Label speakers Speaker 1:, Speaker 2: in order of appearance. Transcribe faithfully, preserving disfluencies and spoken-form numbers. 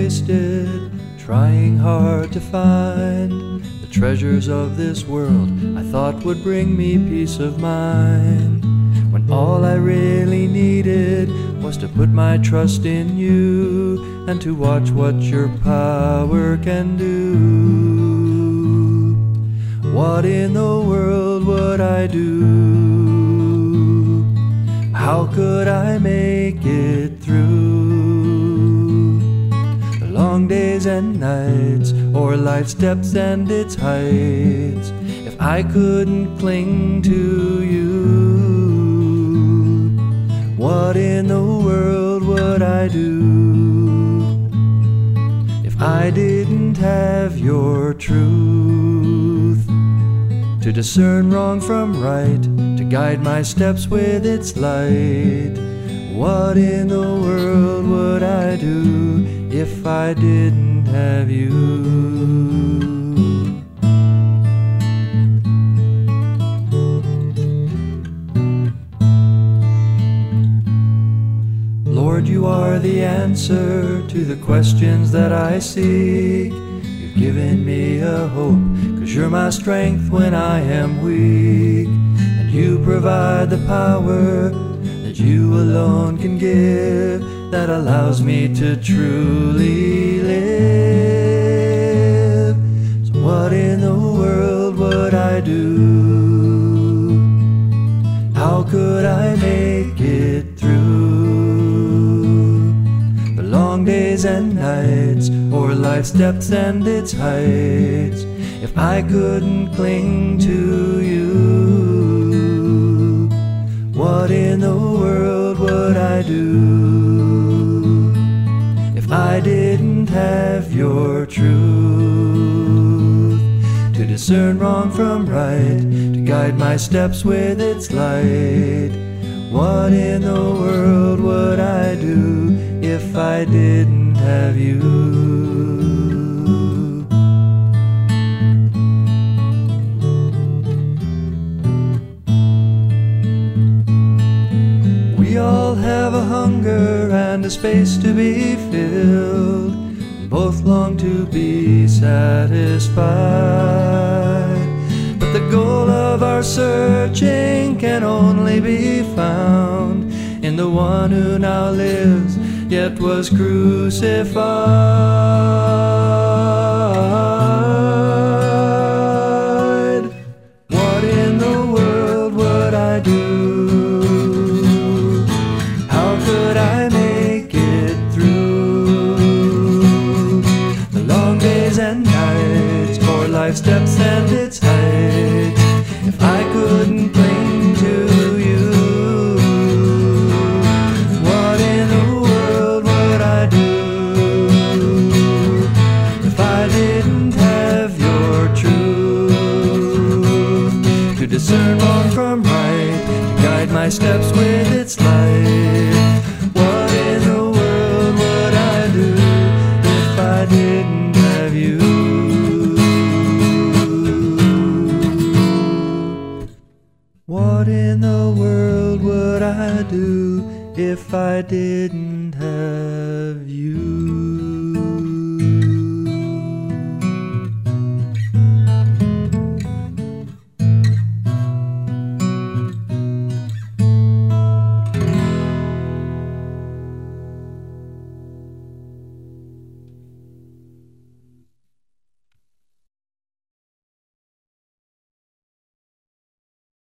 Speaker 1: wasted, trying hard to find the treasures of this world I thought would bring me peace of mind, when all I really needed was to put my trust in you and to watch what your power can do. What in the world would I do? How could I make it through the long days and nights, or life's depths and its heights, if I couldn't cling to you? What in the world would I do if I didn't have your truth to discern wrong from right, to guide my steps with its light? What in the world would I do if I didn't have you? Lord, you are the answer to the questions that I seek. You've given me a hope, 'cause you're my strength when I am weak. And you provide the power that you alone can give, that allows me to truly live. So what in the world would I do? How could I make it through long days and nights, or life's depths and its heights, if I couldn't cling to you? What in the world would I do if I didn't have your truth to discern wrong from right, to guide my steps with its light? What in the world would I do if I didn't have you? We all have a hunger and a space to be filled, and both long to be satisfied. But the goal of our searching can only be found in the one who now lives, yet was crucified. What in the world would I do? How could I make it through the long days and nights, or life's depths and its heights, if I couldn't cling to you? What in the world would I do if I didn't have your truth to discern wrong from right, to guide my steps with its light? What in the world would I do if I didn't have you? What in the world would I do if I didn't